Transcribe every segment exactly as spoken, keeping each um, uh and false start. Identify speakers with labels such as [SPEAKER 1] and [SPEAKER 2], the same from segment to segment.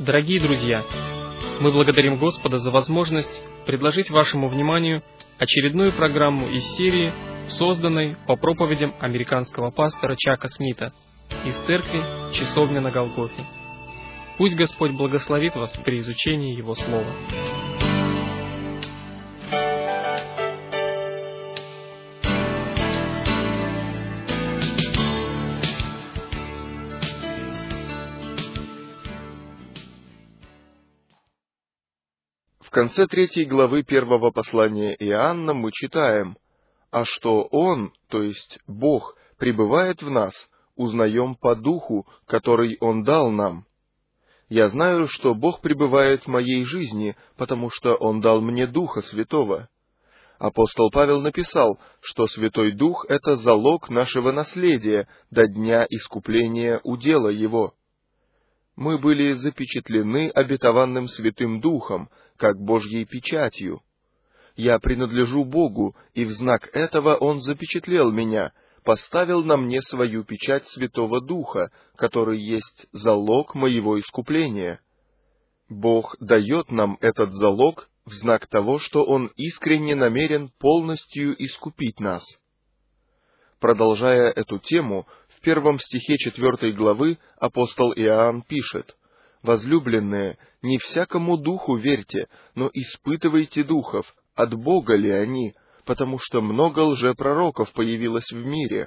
[SPEAKER 1] Дорогие друзья, мы благодарим Господа за возможность предложить вашему вниманию очередную программу из серии, созданной по проповедям американского пастора Чака Смита из церкви «Часовня на Голгофе». Пусть Господь благословит вас при изучении Его Слова.
[SPEAKER 2] В конце третьей главы первого послания Иоанна мы читаем: «А что Он, то есть Бог, пребывает в нас, узнаем по Духу, который Он дал нам. Я знаю, что Бог пребывает в моей жизни, потому что Он дал мне Духа Святого». Апостол Павел написал, что Святой Дух — это залог нашего наследия до дня искупления удела Его. Мы были запечатлены обетованным Святым Духом, как Божьей печатью. Я принадлежу Богу, и в знак этого Он запечатлел меня, поставил на мне свою печать Святого Духа, который есть залог моего искупления. Бог дает нам этот залог в знак того, что Он искренне намерен полностью искупить нас. Продолжая эту тему, в первом стихе четвертой главы апостол Иоанн пишет: «Возлюбленные, не всякому духу верьте, но испытывайте духов, от Бога ли они, потому что много лжепророков появилось в мире».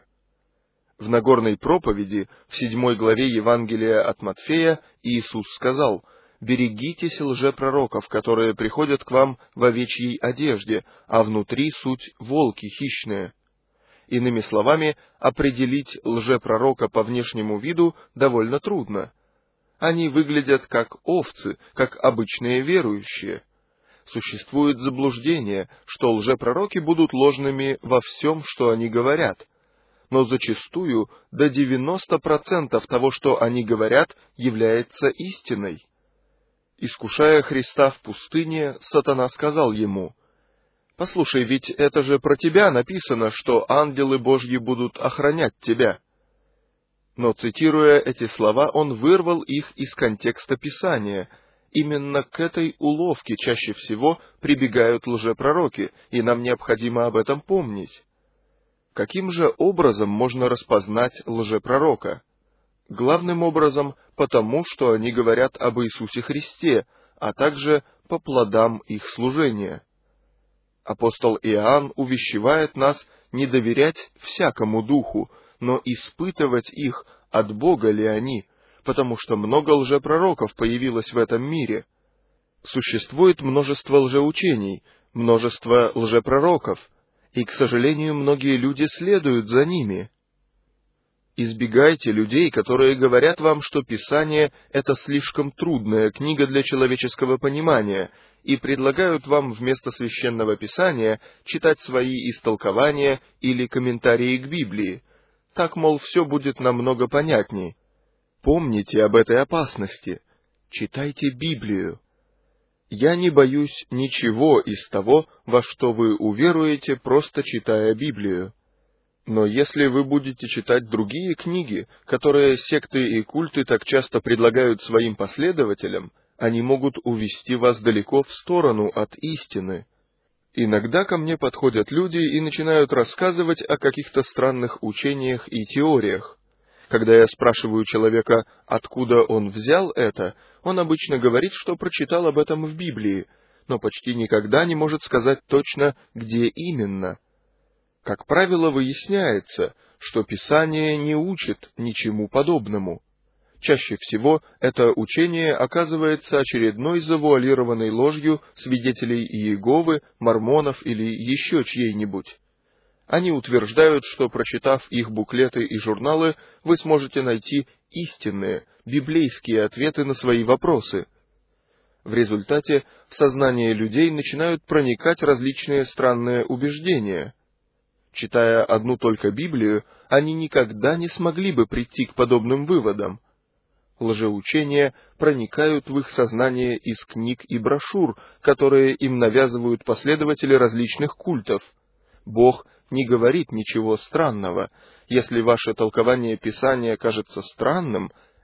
[SPEAKER 2] В Нагорной проповеди, в седьмой главе Евангелия от Матфея, Иисус сказал: «Берегитесь лжепророков, которые приходят к вам в овечьей одежде, а внутри суть волки хищные». Иными словами, определить лжепророка по внешнему виду довольно трудно. Они выглядят как овцы, как обычные верующие. Существует заблуждение, что лжепророки будут ложными во всем, что они говорят. Но зачастую до девяноста процентов того, что они говорят, является истиной. Искушая Христа в пустыне, сатана сказал ему: «Послушай, ведь это же про тебя написано, что ангелы Божьи будут охранять тебя». Но, цитируя эти слова, он вырвал их из контекста Писания. Именно к этой уловке чаще всего прибегают лжепророки, и нам необходимо об этом помнить. Каким же образом можно распознать лжепророка? Главным образом, потому что они говорят об Иисусе Христе, а также по плодам их служения. Апостол Иоанн увещевает нас не доверять всякому духу, но испытывать их, от Бога ли они, потому что много лжепророков появилось в этом мире. Существует множество лжеучений, множество лжепророков, и, к сожалению, многие люди следуют за ними. Избегайте людей, которые говорят вам, что Писание — это слишком трудная книга для человеческого понимания, и предлагают вам вместо Священного Писания читать свои истолкования или комментарии к Библии. Так, мол, все будет намного понятней. Помните об этой опасности. Читайте Библию. Я не боюсь ничего из того, во что вы уверуете, просто читая Библию. Но если вы будете читать другие книги, которые секты и культы так часто предлагают своим последователям, они могут увести вас далеко в сторону от истины. Иногда ко мне подходят люди и начинают рассказывать о каких-то странных учениях и теориях. Когда я спрашиваю человека, откуда он взял это, он обычно говорит, что прочитал об этом в Библии, но почти никогда не может сказать точно, где именно. Как правило, выясняется, что Писание не учит ничему подобному. Чаще всего это учение оказывается очередной завуалированной ложью свидетелей Иеговы, мормонов или еще чьей-нибудь. Они утверждают, что, прочитав их буклеты и журналы, вы сможете найти истинные, библейские ответы на свои вопросы. В результате в сознание людей начинают проникать различные странные убеждения. Читая одну только Библию, они никогда не смогли бы прийти к подобным выводам. Лжеучения проникают в их сознание из книг и брошюр, которые им навязывают последователи различных культов. Бог не говорит ничего странного. Если ваше толкование Писания кажется странным,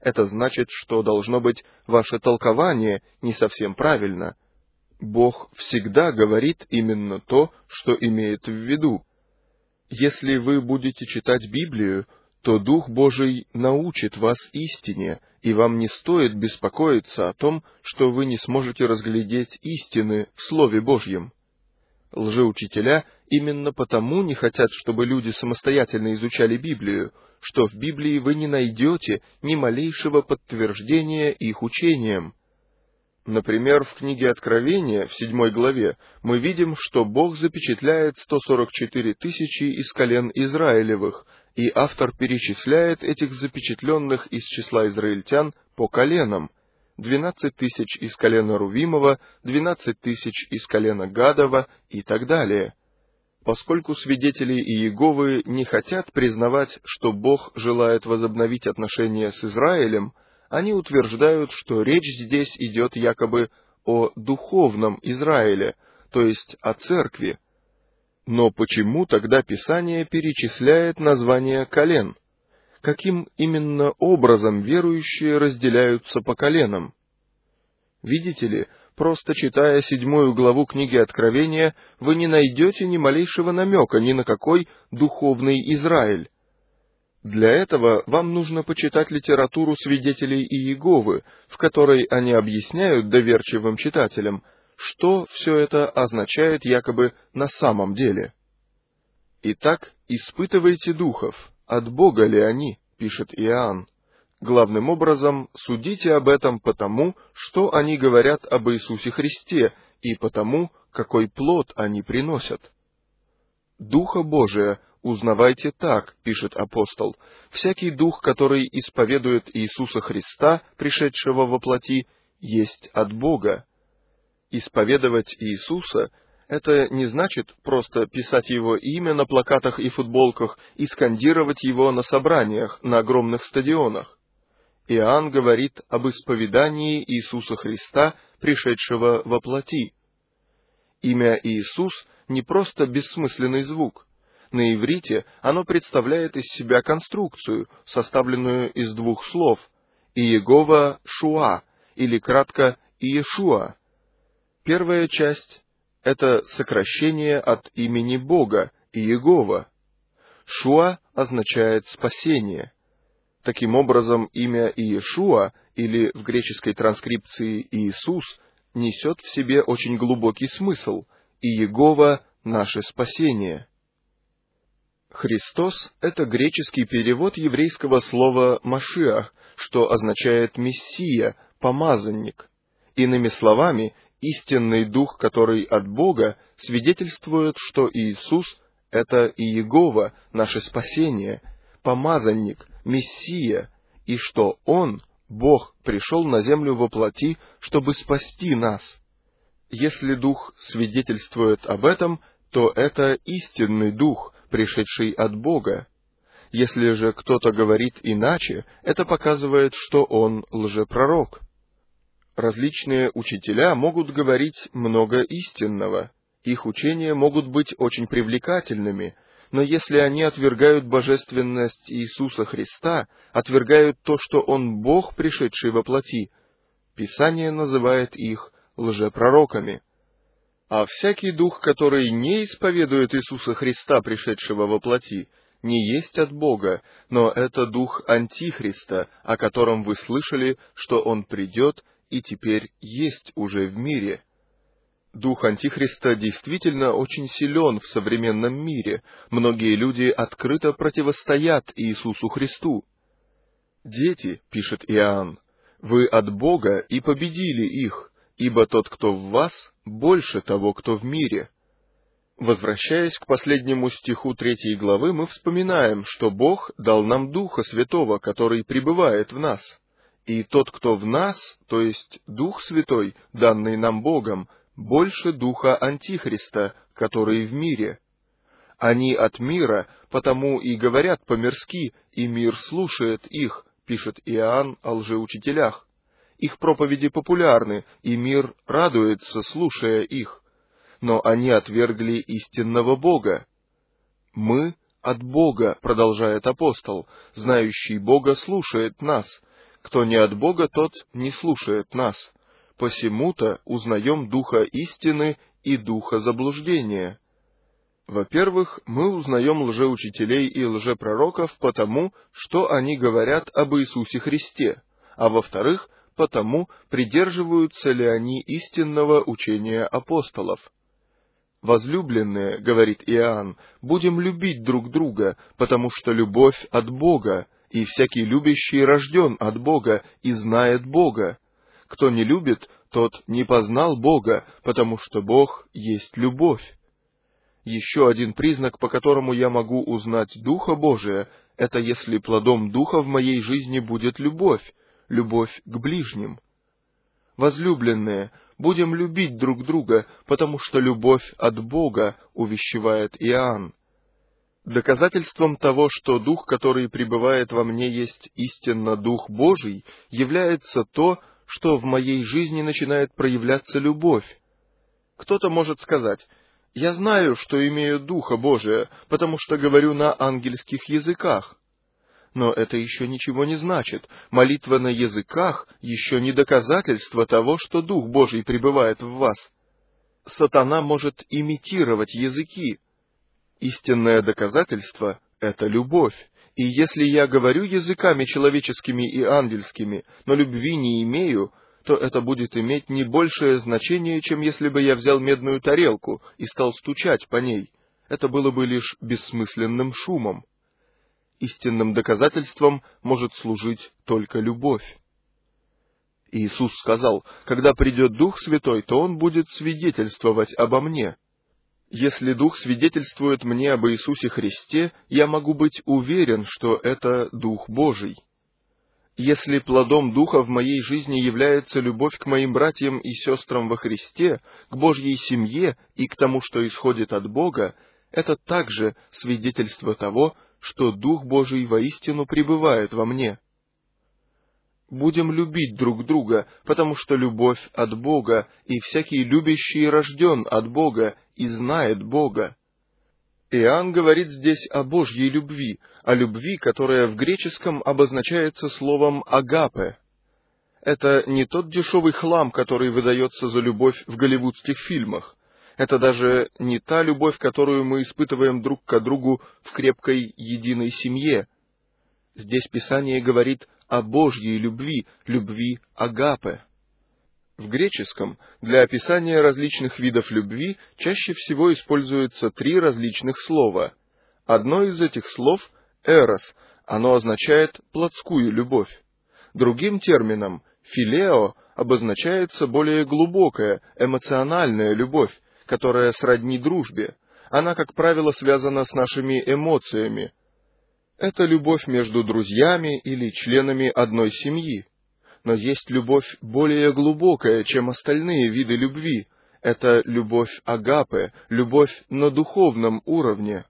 [SPEAKER 2] это значит, что, должно быть, ваше толкование не совсем правильно. Бог всегда говорит именно то, что имеет в виду. Если вы будете читать Библию, то Дух Божий научит вас истине, и вам не стоит беспокоиться о том, что вы не сможете разглядеть истины в Слове Божьем. Лжеучителя именно потому не хотят, чтобы люди самостоятельно изучали Библию, что в Библии вы не найдете ни малейшего подтверждения их учениям. Например, в книге Откровения, в седьмой главе, мы видим, что Бог запечатляет сто сорок четыре тысячи из колен Израилевых, и автор перечисляет этих запечатленных из числа израильтян по коленам: двенадцать тысяч из колена Рувимова, двенадцать тысяч из колена Гадова и так далее. Поскольку свидетели Иеговы не хотят признавать, что Бог желает возобновить отношения с Израилем, они утверждают, что речь здесь идет якобы о духовном Израиле, то есть о церкви. Но почему тогда Писание перечисляет названия колен? Каким именно образом верующие разделяются по коленам? Видите ли, просто читая седьмую главу книги Откровения, вы не найдете ни малейшего намека ни на какой духовный Израиль. Для этого вам нужно почитать литературу свидетелей Иеговы, в которой они объясняют доверчивым читателям, что все это означает якобы на самом деле. «Итак, испытывайте духов, от Бога ли они?» — пишет Иоанн. «Главным образом, судите об этом потому, что они говорят об Иисусе Христе, и потому, какой плод они приносят. Духа Божия узнавайте так, — пишет апостол, — всякий дух, который исповедует Иисуса Христа, пришедшего во плоти, есть от Бога». Исповедовать Иисуса — это не значит просто писать Его имя на плакатах и футболках и скандировать Его на собраниях на огромных стадионах. Иоанн говорит об исповедании Иисуса Христа, пришедшего во плоти. Имя Иисус не просто бессмысленный звук. На иврите оно представляет из себя конструкцию, составленную из двух слов — Иегова Шуа, или кратко Иешуа. Первая часть — это сокращение от имени Бога, Иегова. Шуа означает «спасение». Таким образом, имя Иешуа, или в греческой транскрипции Иисус, несет в себе очень глубокий смысл — Иегова — наше спасение. Христос — это греческий перевод еврейского слова «машиах», что означает «мессия», «помазанник». Иными словами, истинный Дух, который от Бога, свидетельствует, что Иисус — это Иегова, наше спасение, помазанник, Мессия, и что Он, Бог, пришел на землю во плоти, чтобы спасти нас. Если Дух свидетельствует об этом, то это истинный Дух, пришедший от Бога. Если же кто-то говорит иначе, это показывает, что он лжепророк. Различные учителя могут говорить много истинного, их учения могут быть очень привлекательными, но если они отвергают божественность Иисуса Христа, отвергают то, что Он Бог, пришедший во плоти, Писание называет их лжепророками. А всякий дух, который не исповедует Иисуса Христа, пришедшего во плоти, не есть от Бога, но это дух Антихриста, о котором вы слышали, что он придет и теперь есть уже в мире. Дух Антихриста действительно очень силен в современном мире. Многие люди открыто противостоят Иисусу Христу. «Дети, — пишет Иоанн, — вы от Бога и победили их, ибо тот, кто в вас, больше того, кто в мире». Возвращаясь к последнему стиху третьей главы, мы вспоминаем, что Бог дал нам Духа Святого, который пребывает в нас. И тот, кто в нас, то есть Дух Святой, данный нам Богом, больше духа Антихриста, который в мире. Они от мира, потому и говорят по-мирски, и мир слушает их, пишет Иоанн о лжеучителях. Их проповеди популярны, и мир радуется, слушая их. Но они отвергли истинного Бога. «Мы от Бога, — продолжает апостол, — знающий Бога слушает нас. Кто не от Бога, тот не слушает нас. Посему-то узнаем духа истины и духа заблуждения. Во-первых, мы узнаем лжеучителей и лжепророков потому, что они говорят об Иисусе Христе, а во-вторых, потому, придерживаются ли они истинного учения апостолов. «Возлюбленные, — говорит Иоанн, — будем любить друг друга, потому что любовь от Бога, и всякий любящий рожден от Бога и знает Бога. Кто не любит, тот не познал Бога, потому что Бог есть любовь». Еще один признак, по которому я могу узнать Духа Божия, это если плодом Духа в моей жизни будет любовь, любовь к ближним. «Возлюбленные, будем любить друг друга, потому что любовь от Бога», увещевает Иоанн. Доказательством того, что Дух, который пребывает во мне, есть истинно Дух Божий, является то, что в моей жизни начинает проявляться любовь. Кто-то может сказать: «Я знаю, что имею Духа Божия, потому что говорю на ангельских языках». Но это еще ничего не значит. Молитва на языках еще не доказательство того, что Дух Божий пребывает в вас. Сатана может имитировать языки. Истинное доказательство — это любовь. И если я говорю языками человеческими и ангельскими, но любви не имею, то это будет иметь не большее значение, чем если бы я взял медную тарелку и стал стучать по ней. Это было бы лишь бессмысленным шумом. Истинным доказательством может служить только любовь. Иисус сказал: «Когда придет Дух Святой, то Он будет свидетельствовать обо мне». Если Дух свидетельствует мне об Иисусе Христе, я могу быть уверен, что это Дух Божий. Если плодом Духа в моей жизни является любовь к моим братьям и сестрам во Христе, к Божьей семье и к тому, что исходит от Бога, это также свидетельство того, что Дух Божий воистину пребывает во мне. Будем любить друг друга, потому что любовь от Бога, и всякий любящий рожден от Бога и знает Бога. Иоанн говорит здесь о Божьей любви, о любви, которая в греческом обозначается словом «агапе». Это не тот дешевый хлам, который выдается за любовь в голливудских фильмах. Это даже не та любовь, которую мы испытываем друг к другу в крепкой единой семье. Здесь Писание говорит о Божьей любви, любви агапе. В греческом для описания различных видов любви чаще всего используются три различных слова. Одно из этих слов — «эрос», оно означает «плотскую любовь». Другим термином «филео» обозначается более глубокая, эмоциональная любовь, которая сродни дружбе. Она, как правило, связана с нашими эмоциями. Это любовь между друзьями или членами одной семьи. Но есть любовь более глубокая, чем остальные виды любви. Это любовь агапе, любовь на духовном уровне.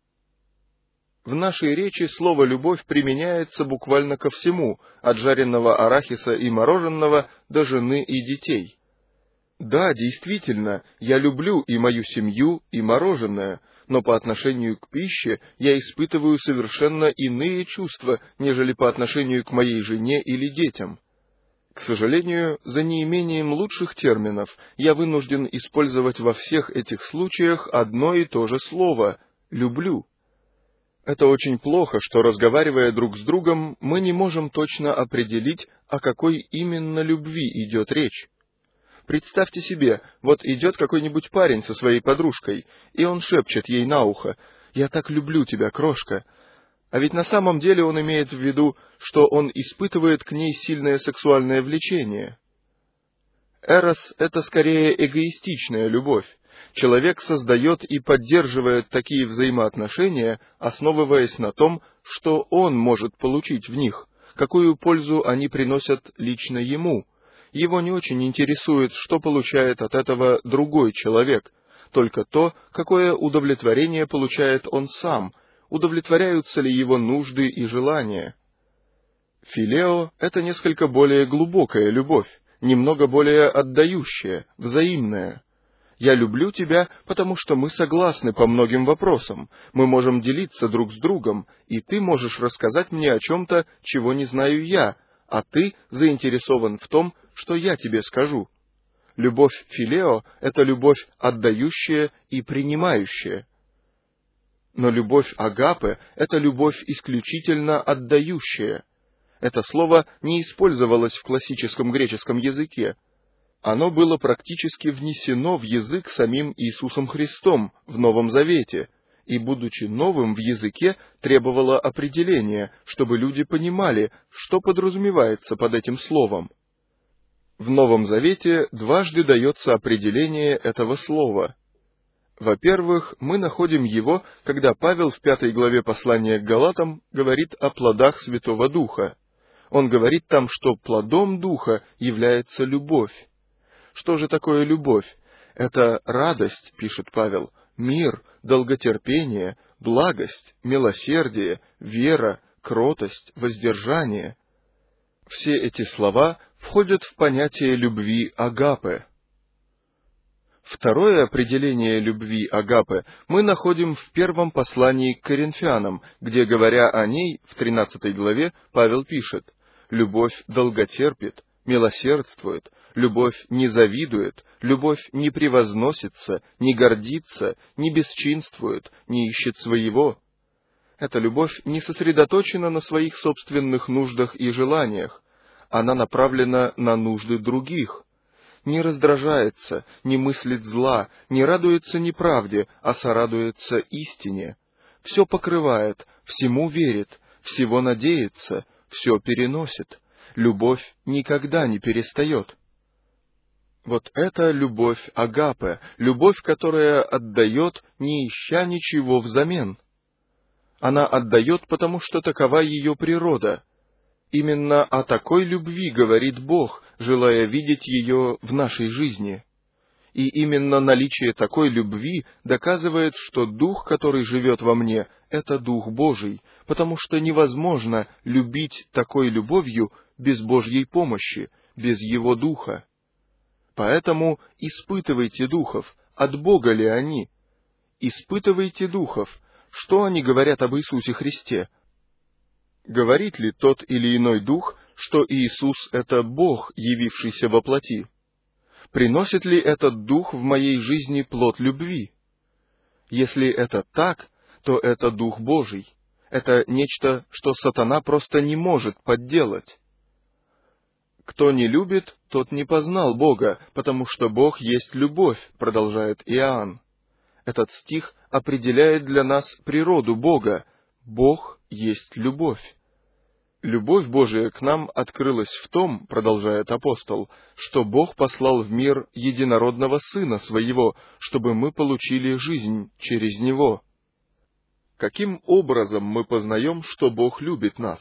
[SPEAKER 2] В нашей речи слово «любовь» применяется буквально ко всему, от жареного арахиса и мороженого до жены и детей. Да, действительно, я люблю и мою семью, и мороженое, но по отношению к пище я испытываю совершенно иные чувства, нежели по отношению к моей жене или детям. К сожалению, за неимением лучших терминов я вынужден использовать во всех этих случаях одно и то же слово — «люблю». Это очень плохо, что, разговаривая друг с другом, мы не можем точно определить, о какой именно любви идет речь. Представьте себе, вот идет какой-нибудь парень со своей подружкой, и он шепчет ей на ухо: «Я так люблю тебя, крошка». А ведь на самом деле он имеет в виду, что он испытывает к ней сильное сексуальное влечение. Эрос — это скорее эгоистичная любовь. Человек создает и поддерживает такие взаимоотношения, основываясь на том, что он может получить в них, какую пользу они приносят лично ему. Его не очень интересует, что получает от этого другой человек, только то, какое удовлетворение получает он сам, удовлетворяются ли его нужды и желания. Филео — это несколько более глубокая любовь, немного более отдающая, взаимная. Я люблю тебя, потому что мы согласны по многим вопросам, мы можем делиться друг с другом, и ты можешь рассказать мне о чем-то, чего не знаю я, а ты заинтересован в том, что я тебе скажу. Любовь филео — это любовь отдающая и принимающая. Но любовь агапе — это любовь исключительно отдающая. Это слово не использовалось в классическом греческом языке. Оно было практически внесено в язык самим Иисусом Христом в Новом Завете, и, будучи новым в языке, требовало определения, чтобы люди понимали, что подразумевается под этим словом. В Новом Завете дважды дается определение этого слова. Во-первых, мы находим его, когда Павел в пятой главе послания к Галатам говорит о плодах Святого Духа. Он говорит там, что плодом Духа является любовь. Что же такое любовь? Это радость, пишет Павел, мир, долготерпение, благость, милосердие, вера, кротость, воздержание. Все эти слова входят в понятие любви агапе. Второе определение любви агапе мы находим в первом послании к Коринфянам, где, говоря о ней, в тринадцатой главе, Павел пишет: «Любовь долготерпит, милосердствует, любовь не завидует, любовь не превозносится, не гордится, не бесчинствует, не ищет своего». Эта любовь не сосредоточена на своих собственных нуждах и желаниях, она направлена на нужды других. Не раздражается, не мыслит зла, не радуется неправде, а сорадуется истине. Все покрывает, всему верит, всего надеется, все переносит. Любовь никогда не перестает. Вот это любовь агапе, любовь, которая отдает, не ища ничего взамен. Она отдает, потому что такова ее природа. Именно о такой любви говорит Бог, желая видеть ее в нашей жизни. И именно наличие такой любви доказывает, что Дух, который живет во мне, — это Дух Божий, потому что невозможно любить такой любовью без Божьей помощи, без Его Духа. Поэтому испытывайте духов, от Бога ли они. Испытывайте духов, что они говорят об Иисусе Христе. Говорит ли тот или иной дух, что Иисус — это Бог, явившийся во плоти? Приносит ли этот дух в моей жизни плод любви? Если это так, то это Дух Божий. Это нечто, что сатана просто не может подделать. «Кто не любит, тот не познал Бога, потому что Бог есть любовь», продолжает Иоанн. Этот стих определяет для нас природу Бога. Бог есть любовь. Любовь Божия к нам открылась в том, продолжает апостол, что Бог послал в мир единородного Сына Своего, чтобы мы получили жизнь через Него. Каким образом мы познаем, что Бог любит нас?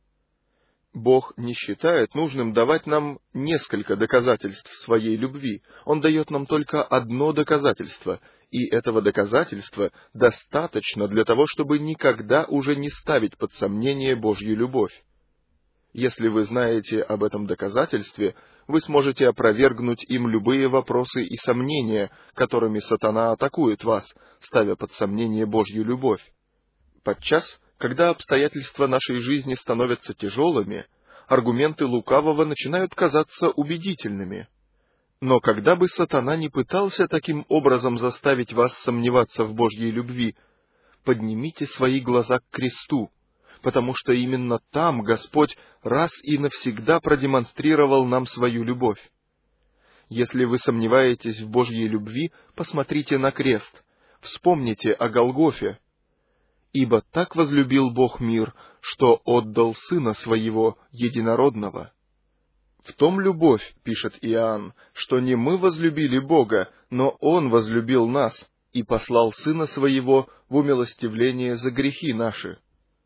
[SPEAKER 2] Бог не считает нужным давать нам несколько доказательств своей любви. Он дает нам только одно доказательство, и этого доказательства достаточно для того, чтобы никогда уже не ставить под сомнение Божью любовь. Если вы знаете об этом доказательстве, вы сможете опровергнуть им любые вопросы и сомнения, которыми сатана атакует вас, ставя под сомнение Божью любовь. Подчас, когда обстоятельства нашей жизни становятся тяжелыми, аргументы лукавого начинают казаться убедительными. Но когда бы сатана не пытался таким образом заставить вас сомневаться в Божьей любви, поднимите свои глаза к кресту, потому что именно там Господь раз и навсегда продемонстрировал нам свою любовь. Если вы сомневаетесь в Божьей любви, посмотрите на крест, вспомните о Голгофе. «Ибо так возлюбил Бог мир, что отдал Сына Своего Единородного». В том любовь, пишет Иоанн, что не мы возлюбили Бога, но Он возлюбил нас и послал Сына Своего в умилостивление за грехи наши.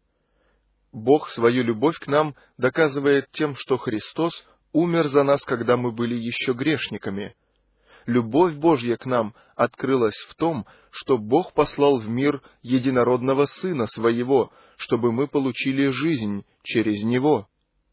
[SPEAKER 2] Бог свою любовь к нам доказывает тем, что Христос умер за нас, когда мы были еще грешниками. Любовь Божья к нам открылась в том, что Бог послал в мир единородного Сына Своего, чтобы мы получили жизнь через Него.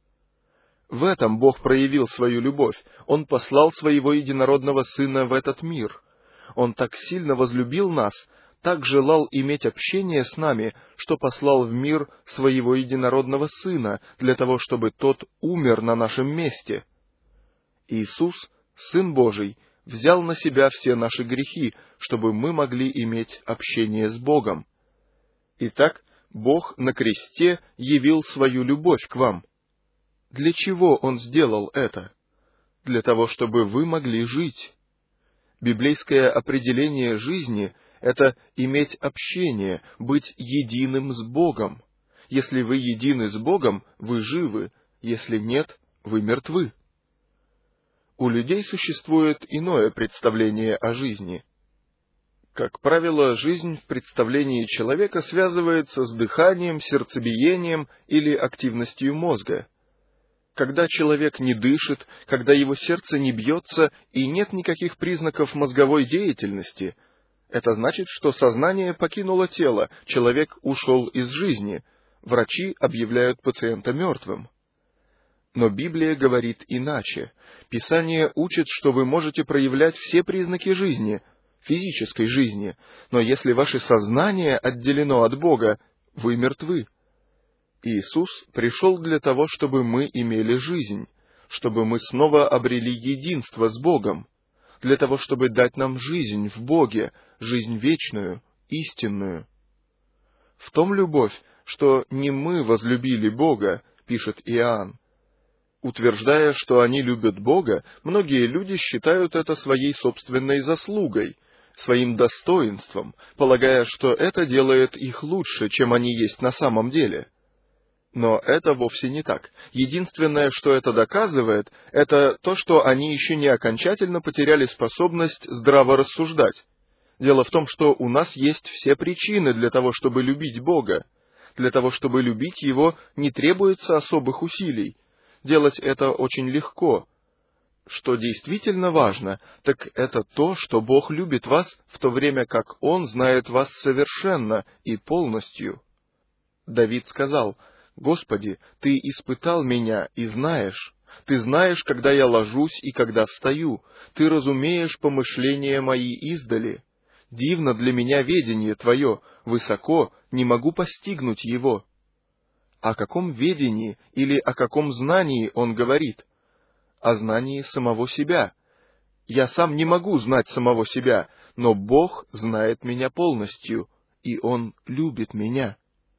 [SPEAKER 2] В этом Бог проявил свою любовь. Он послал Своего единородного Сына в этот мир. Он так сильно возлюбил нас, так желал иметь общение с нами, что послал в мир Своего единородного Сына, для того, чтобы Тот умер на нашем месте. Иисус, Сын Божий, взял на Себя все наши грехи, чтобы мы могли иметь общение с Богом. Итак, Бог на кресте явил свою любовь к вам. Для чего Он сделал это? Для того, чтобы вы могли жить. Библейское определение жизни — это иметь общение, быть единым с Богом. Если вы едины с Богом, вы живы, если нет, вы мертвы. У людей существует иное представление о жизни. Как правило, жизнь в представлении человека связывается с дыханием, сердцебиением или активностью мозга. Когда человек не дышит, когда его сердце не бьется и нет никаких признаков мозговой деятельности, это значит, что сознание покинуло тело, человек ушел из жизни, врачи объявляют пациента мертвым. Но Библия говорит иначе. Писание учит, что вы можете проявлять все признаки жизни, физической жизни, но если ваше сознание отделено от Бога, вы мертвы. Иисус пришел для того, чтобы мы имели жизнь, чтобы мы снова обрели единство с Богом, для того, чтобы дать нам жизнь в Боге, жизнь вечную, истинную. В том любовь, что не мы возлюбили Бога, пишет Иоанн. Утверждая, что они любят Бога, многие люди считают это своей собственной заслугой, своим достоинством, полагая, что это делает их лучше, чем они есть на самом деле. Но это вовсе не так. Единственное, что это доказывает, это то, что они еще не окончательно потеряли способность здраво рассуждать. Дело в том, что у нас есть все причины для того, чтобы любить Бога. Для того, чтобы любить Его, не требуется особых усилий. Делать это очень легко. Что действительно важно, так это то, что Бог любит вас, в то время как Он знает вас совершенно и полностью. Давид сказал: «Господи, Ты испытал меня и знаешь. Ты знаешь, когда я ложусь и когда встаю. Ты разумеешь помышления мои издали. Дивно для меня ведение Твое, высоко, не могу постигнуть его». О каком ведении или о каком знании он говорит? О знании самого себя. Я сам не могу знать самого себя, но Бог знает меня полностью, и Он любит меня.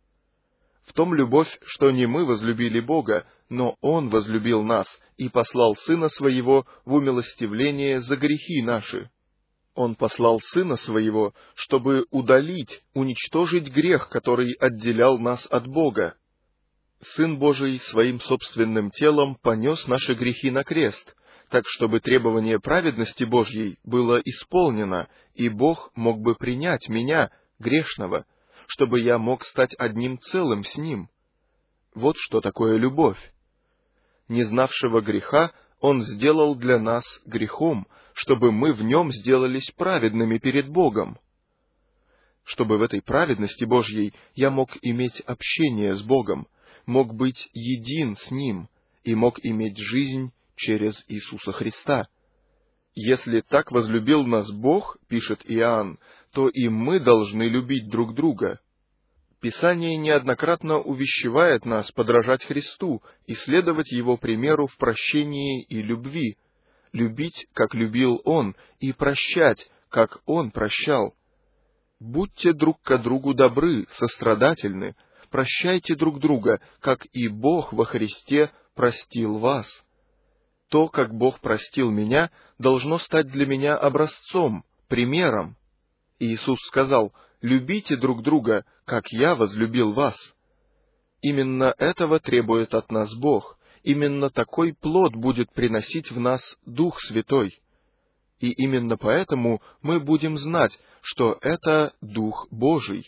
[SPEAKER 2] В том любовь, что не мы возлюбили Бога, но Он возлюбил нас и послал Сына Своего в умилостивление за грехи наши. Он послал Сына Своего, чтобы удалить, уничтожить грех, который отделял нас от Бога. Сын Божий своим собственным телом понес наши грехи на крест, так чтобы требование праведности Божьей было исполнено, и Бог мог бы принять меня, грешного, чтобы я мог стать одним целым с Ним. Вот что такое любовь. Не знавшего греха Он сделал для нас грехом, чтобы мы в Нем сделались праведными перед Богом. Чтобы в этой праведности Божьей я мог иметь общение с Богом, мог быть един с Ним и мог иметь жизнь через Иисуса Христа. Если так возлюбил нас Бог, пишет Иоанн, то и мы должны любить друг друга. Писание неоднократно увещевает нас подражать Христу и следовать Его примеру в прощении и любви, любить, как любил Он, и прощать, как Он прощал. Будьте друг к другу добры, сострадательны, прощайте друг друга, как и Бог во Христе простил вас. То, как Бог простил меня, должно стать для меня образцом, примером. Иисус сказал: «Любите друг друга, как я возлюбил вас». Именно этого требует от нас Бог. Именно такой плод будет приносить в нас Дух Святой. И именно поэтому мы будем знать, что это Дух Божий.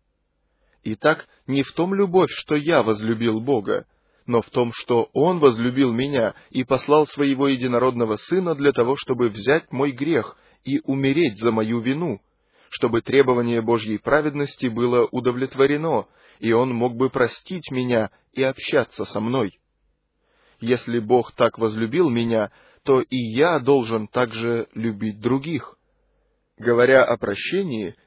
[SPEAKER 2] Итак, не в том любовь, что я возлюбил Бога, но в том, что Он возлюбил меня и послал Своего единородного Сына для того, чтобы взять мой грех и умереть за мою вину, чтобы требование Божьей праведности было удовлетворено, и Он мог бы простить меня и общаться со мной. Если Бог так возлюбил меня, то и я должен также любить других. Говоря о прощении,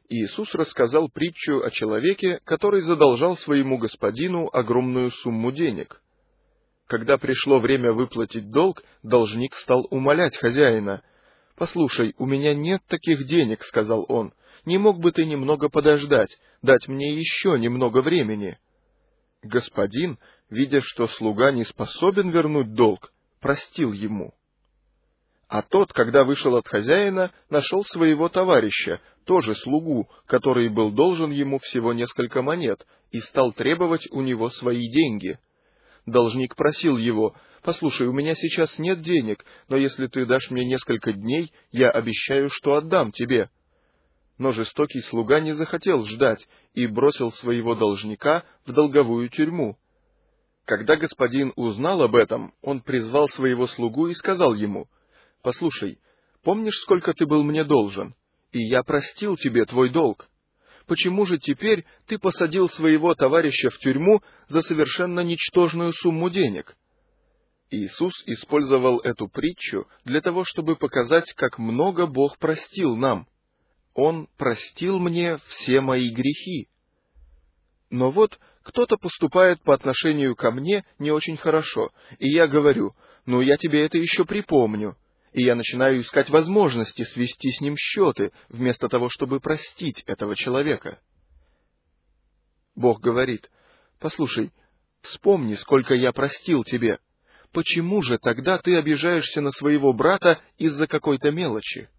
[SPEAKER 2] Иисус рассказал притчу о человеке, который задолжал своему господину огромную сумму денег. Когда пришло время выплатить долг, должник стал умолять хозяина. «Послушай, у меня нет таких денег», — сказал он. «Не мог бы ты немного подождать, дать мне еще немного времени?» Господин, видя, что слуга не способен вернуть долг, простил ему. А тот, когда вышел от хозяина, нашел своего товарища, тоже слугу, который был должен ему всего несколько монет, и стал требовать у него свои деньги. Должник просил его: «Послушай, у меня сейчас нет денег, но если ты дашь мне несколько дней, я обещаю, что отдам тебе». Но жестокий слуга не захотел ждать и бросил своего должника в долговую тюрьму. Когда господин узнал об этом, он призвал своего слугу и сказал ему: «Послушай, помнишь, сколько ты был мне должен? И я простил тебе твой долг. Почему же теперь ты посадил своего товарища в тюрьму за совершенно ничтожную сумму денег?» Иисус использовал эту притчу для того, чтобы показать, как много Бог простил нам. Он простил мне все мои грехи. Но вот кто-то поступает по отношению ко мне не очень хорошо, и я говорю: «Ну, я тебе это еще припомню». И я начинаю искать возможности свести с ним счеты, вместо того, чтобы простить этого человека. Бог говорит: «Послушай, вспомни, сколько я простил тебе. Почему же тогда ты обижаешься на своего брата из-за какой-то мелочи?»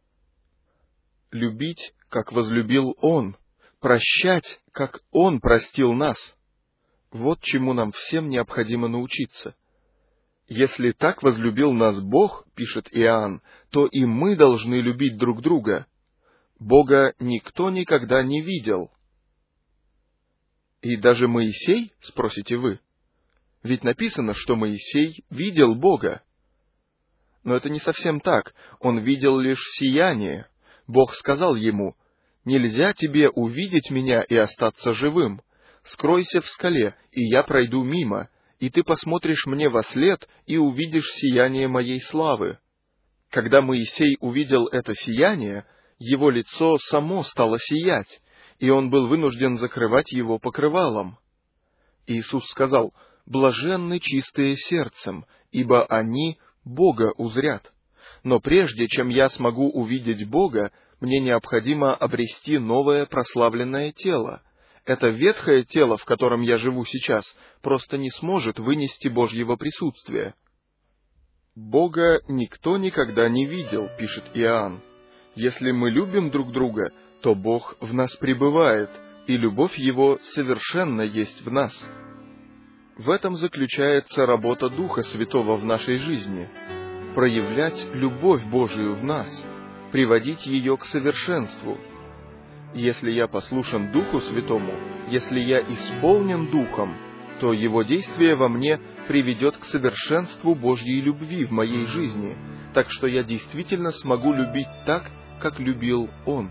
[SPEAKER 2] Любить, как возлюбил Он, прощать, как Он простил нас. Вот чему нам всем необходимо научиться. Если так возлюбил нас Бог, пишет Иоанн, то и мы должны любить друг друга. Бога никто никогда не видел. И даже Моисей, спросите вы? Ведь написано, что Моисей видел Бога. Но это не совсем так, он видел лишь сияние. Бог сказал ему: «Нельзя тебе увидеть меня и остаться живым. Скройся в скале, и я пройду мимо, и ты посмотришь мне вослед и увидишь сияние моей славы». Когда Моисей увидел это сияние, его лицо само стало сиять, и он был вынужден закрывать его покрывалом. Иисус сказал: «Блаженны чистые сердцем, ибо они Бога узрят». Но прежде чем я смогу увидеть Бога, мне необходимо обрести новое прославленное тело. Это ветхое тело, в котором я живу сейчас, просто не сможет вынести Божьего присутствия. Бога никто никогда не видел, пишет Иоанн. Если мы любим друг друга, то Бог в нас пребывает, и любовь Его совершенно есть в нас. В этом заключается работа Духа Святого в нашей жизни. Проявлять любовь Божию в нас, приводить ее к совершенству. Если я послушен Духу Святому, если я исполнен Духом, то Его действие во мне приведет к совершенству Божьей любви в моей жизни, так что я действительно смогу любить так, как любил Он.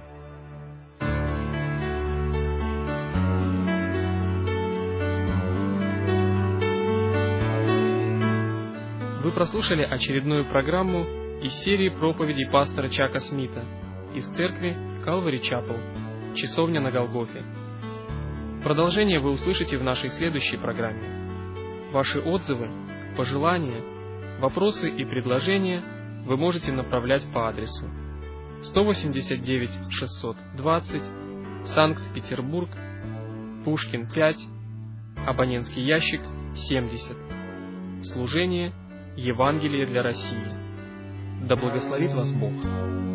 [SPEAKER 1] Вы прослушали очередную программу из серии проповедей пастора Чака Смита из церкви Calvary Chapel, Часовня на Голгофе. Продолжение вы услышите в нашей следующей программе. Ваши отзывы, пожелания, вопросы и предложения вы можете направлять по адресу сто восемьдесят девять шестьсот двадцать, Санкт-Петербург, Пушкин пять, абонентский ящик семьдесят. Служение Евангелие для России. Да благословит вас Бог.